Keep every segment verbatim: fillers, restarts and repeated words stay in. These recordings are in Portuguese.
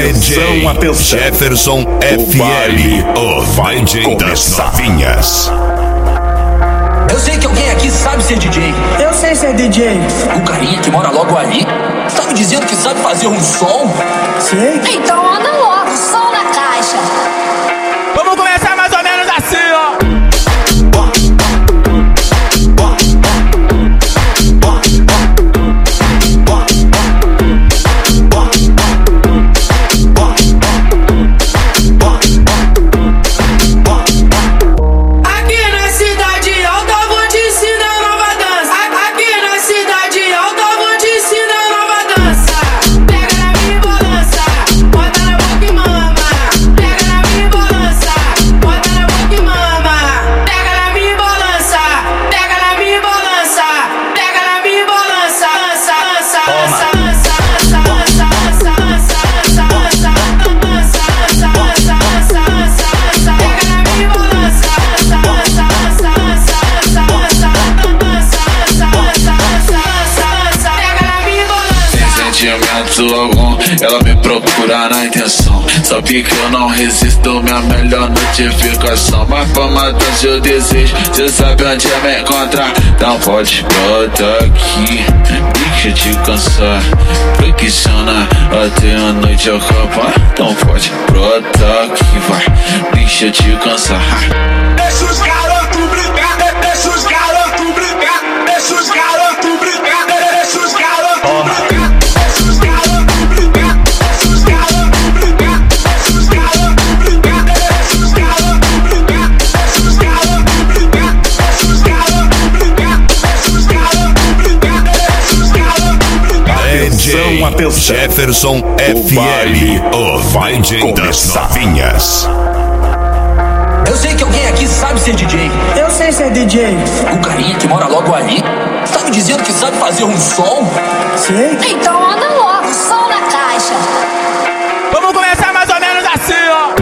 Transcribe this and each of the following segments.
Atenção, atenção. Jefferson F L, o D J das novinhas. Eu sei que alguém aqui sabe ser D J. Eu sei ser D J. O carinha que mora logo ali tá me dizendo que sabe fazer um som? Sei. Então anda logo, som na caixa. Vamos começar mais ou menos assim, ó. Algum, ela me procura na intenção. Sabe que eu não resisto, minha melhor notificação. Mas pra matar seu desejo, cê sabe onde é me encontrar. Então pode botar aqui, deixa te cansar. Fricciona até a noite acabar. Então pode brotar aqui, vai, deixa te cansar. Deixa os garotos brincar, deixa os garotos brincar, deixa os garotos brincar, deixa os garotos brincar. Atenção, atenção. Jefferson F L, o D J das novinhas. Eu sei que alguém aqui sabe ser D J. Eu sei ser D J. O carinha que mora logo ali tá me dizendo que sabe fazer um som? Sei. Então anda logo, som na caixa. Vamos começar mais ou menos assim, ó.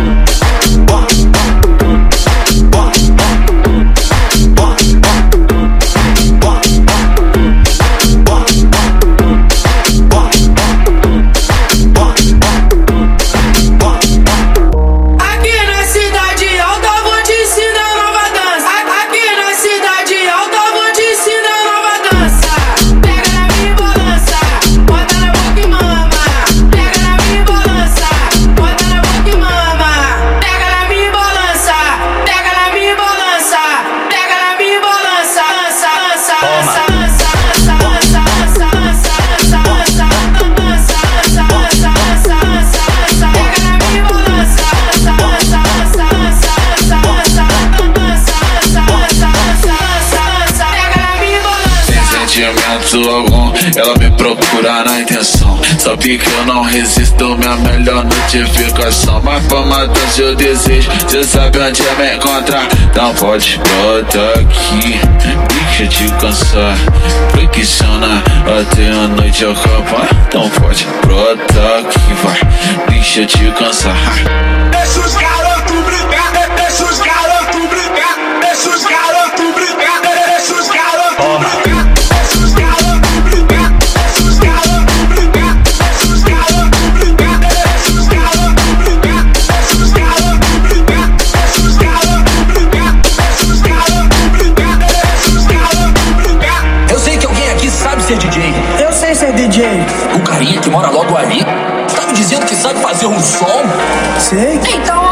Algum, ela me procura na intenção. Sabe que eu não resisto, minha melhor notificação. Mas pra matar seu desejo, cê sabe onde é me encontrar. Então pode botar aqui, deixa te cansar. Fricciona até a noite acabar. Então pode brotar aqui, vai, deixa te cansar. Deixa os garotos brincar, deixa os garotos brincar, deixa os garotos brincar, deixa os garotos brincar. Ser D J. Eu sei ser D J. O carinha que mora logo ali tá me dizendo que sabe fazer um som? Sei. Então